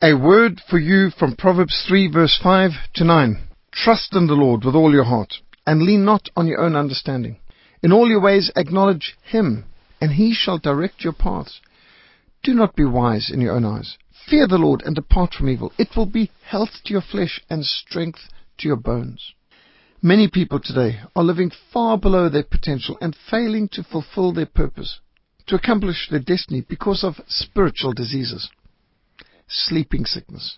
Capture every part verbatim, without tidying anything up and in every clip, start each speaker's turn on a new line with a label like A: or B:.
A: A word for you from Proverbs three verse five to nine. Trust in the Lord with all your heart, and lean not on your own understanding. In all your ways acknowledge Him, and He shall direct your paths. Do not be wise in your own eyes. Fear the Lord and depart from evil. It will be health to your flesh and strength to your bones. Many people today are living far below their potential and failing to fulfill their purpose, to accomplish their destiny because of spiritual diseases. Sleeping sickness,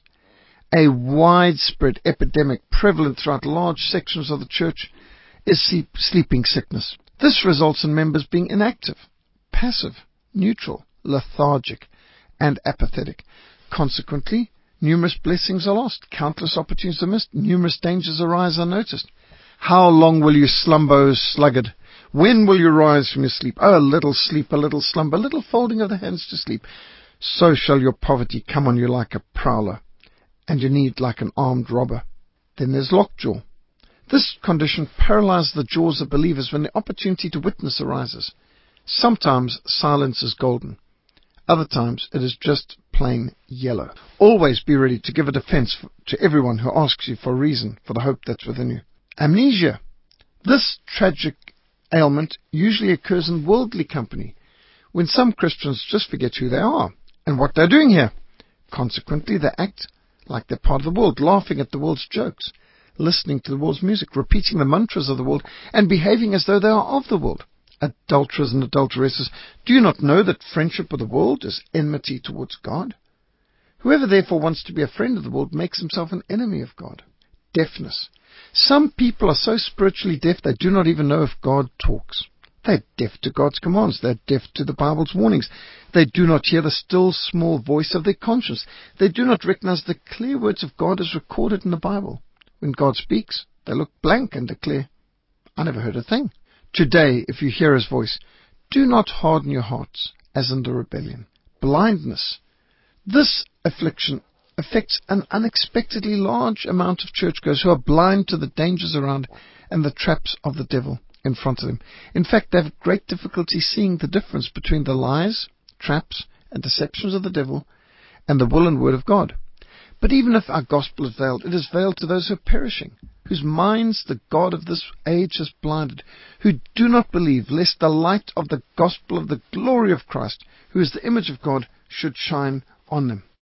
A: a widespread epidemic prevalent throughout large sections of the church, is sleeping sickness. This results in members being inactive, passive, neutral, lethargic, and apathetic. Consequently, numerous blessings are lost, countless opportunities are missed, numerous dangers arise unnoticed. How long will you slumber, O sluggard? When will you rise from your sleep? Oh, a little sleep, a little slumber, a little folding of the hands to sleep. So shall your poverty come on you like a prowler, and your need like an armed robber. Then there's lockjaw. This condition paralyzes the jaws of believers when the opportunity to witness arises. Sometimes silence is golden. Other times it is just plain yellow. Always be ready to give a defense to everyone who asks you for a reason for the hope that's within you. Amnesia. This tragic ailment usually occurs in worldly company, when some Christians just forget who they are and what they're doing here. Consequently, they act like they're part of the world, laughing at the world's jokes, listening to the world's music, repeating the mantras of the world, and behaving as though they are of the world. Adulterers and adulteresses, do you not know that friendship with the world is enmity towards God? Whoever therefore wants to be a friend of the world makes himself an enemy of God. Deafness. Some people are so spiritually deaf they do not even know if God talks. They're deaf to God's commands. They're deaf to the Bible's warnings. They do not hear the still small voice of their conscience. They do not recognize the clear words of God as recorded in the Bible. When God speaks, they look blank and declare, I never heard a thing. Today, if you hear His voice, do not harden your hearts as in the rebellion. Blindness. This affliction affects an unexpectedly large amount of churchgoers who are blind to the dangers around and the traps of the devil in front of them. In fact, they have great difficulty seeing the difference between the lies, traps, and deceptions of the devil and the will and word of God. But even if our gospel is veiled, it is veiled to those who are perishing, whose minds the God of this age has blinded, who do not believe, lest the light of the gospel of the glory of Christ, who is the image of God, should shine on them.